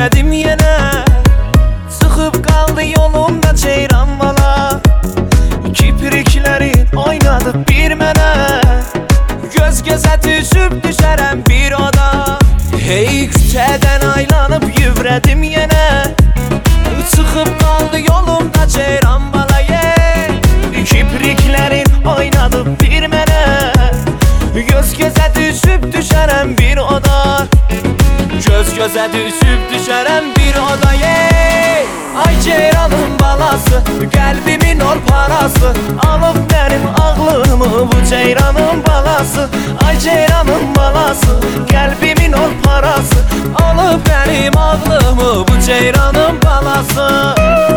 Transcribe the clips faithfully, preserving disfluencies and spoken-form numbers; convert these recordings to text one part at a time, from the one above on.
yüvredim yine. Sıkıp kaldı yolumda ceyran bala. Kipriklerin oynadı bir mene. Göz göze düşüp düşerem bir oda. Hey küçeden aylanıp yüvredim yine. Sıkıp kaldı yolumda ceyran bala yeah. Kipriklerin oynadı bir mene. Göz göze düşüp düşerem bir oda. Göz göze düşüp düşerem bir oda yeah. Ay ceyranın balası, kalbimin or parası. Alıp benim ağlımı bu ceyranın balası. Ay ceyranın balası, kalbimin or parası. Alıp benim ağlımı bu ceyranın balası.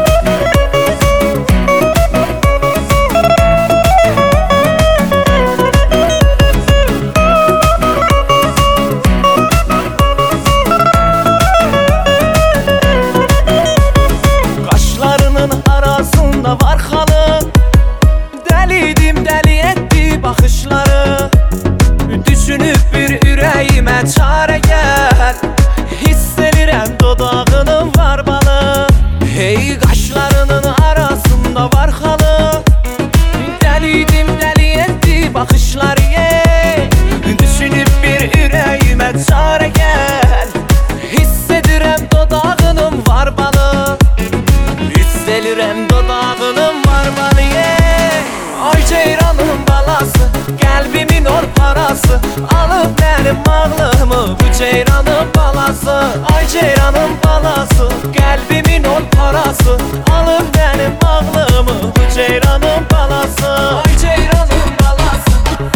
Var halın, deliydim deli etti bakışları. Düşünüp bir yüreğime çare gel. Hissedirem dodağının var balı. Hey kaşlarının arasında var halın, deliydim deli etti bakışları yeah. Düşünüp bir yüreğime çare gel. Hissedirem dodağının var balı. Hissedirem dodağının var balı yeah. Ay ceyranın balası, kalbimin or parası. Alıp benim ağlımı bu ceyranın balası. Ay ceyranın balası, kalbimin or parası. Alıp benim ağlımı bu ceyranın balası. Ay ceyranın balası,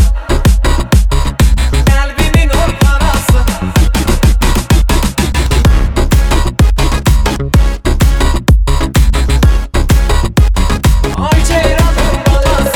kalbimin or parası. Ay ceyranın balası.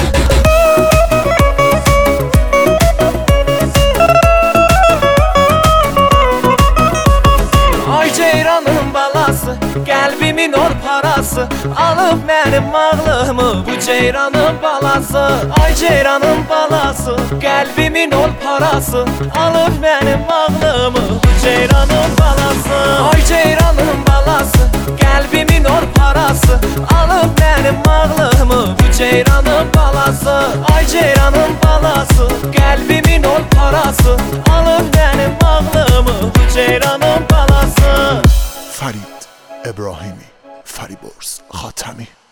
Ay ceyranın balası, kalbimin or parası. Alıp benim ağlımı bu ceyranın balası. Ay ceyranın balası, kalbimin or parası. Alıp benim ağlımı bu ceyranın balası. Ay ceyranın balası, kalbimin or parası. Alıp benim ağlımı bu ceyranın balası. Ay ceyranın balası, kalbimin or parası. Alıp benim ağlımı bu ceyranın balası. فرید ابراهیمی، فریبرز خاتمی.